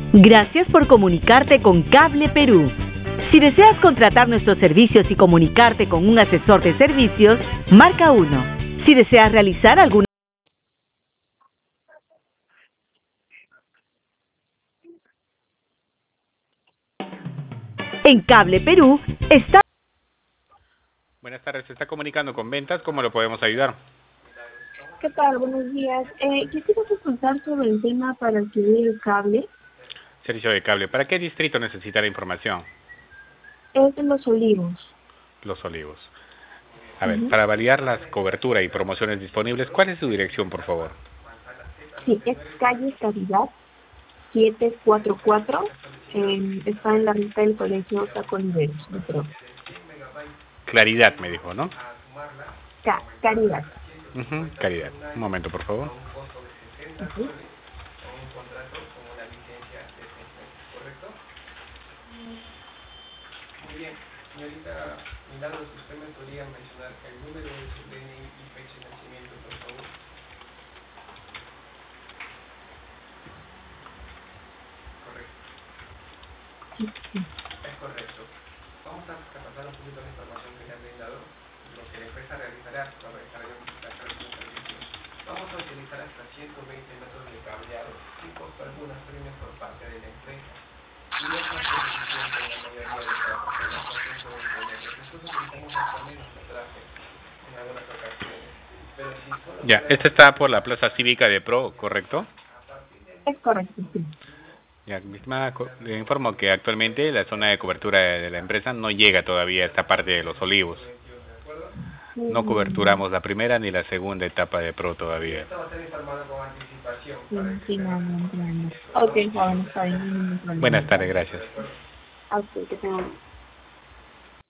Gracias por comunicarte con Cable Perú. Si deseas contratar nuestros servicios y comunicarte con un asesor de servicios, marca 1. Si deseas realizar alguna... En Cable Perú está... Buenas tardes, se está comunicando con ventas, ¿cómo lo podemos ayudar? ¿Qué tal? Buenos días. Quisiera consultar sobre el tema para adquirir el cable. Servicio de cable, ¿para qué distrito necesita la información? Es en Los Olivos. Los Olivos. A ver, para validar las coberturas y promociones disponibles, ¿cuál es su dirección, por favor? Sí, es calle Caridad 744. Está en la ruta del colegio Taco Oliveros, yo creo. Claridad, me dijo, ¿no? Caridad. Caridad. Un momento, por favor. Muy bien, señorita Milagros, ¿usted me podría mencionar el número de su DNI y fecha de nacimiento, por favor? Correcto. Es correcto. Vamos a repasar un poquito la información que le han brindado. Lo que la empresa realizará para realizar la implementación de los servicios. Vamos a utilizar hasta 120 metros de cableado sin costo alguno, premios por parte de la empresa. Y no es más suficiente en la mayoría de casos, en las cuestiones de internet. Nosotros utilizamos hasta menos metraje en algunas ocasiones. Pero si solo Ya, esta está por la Plaza Cívica de Pro, ¿correcto? Es correcto, sí. Ya, misma, le informo que actualmente la zona de cobertura de la empresa no llega todavía a esta parte de Los Olivos. No coberturamos la primera ni la segunda etapa de Pro todavía. esto va a ser informado con anticipación. Sí, no. Ok, bueno, está bien. Buenas tardes, gracias. Ok, que tengan.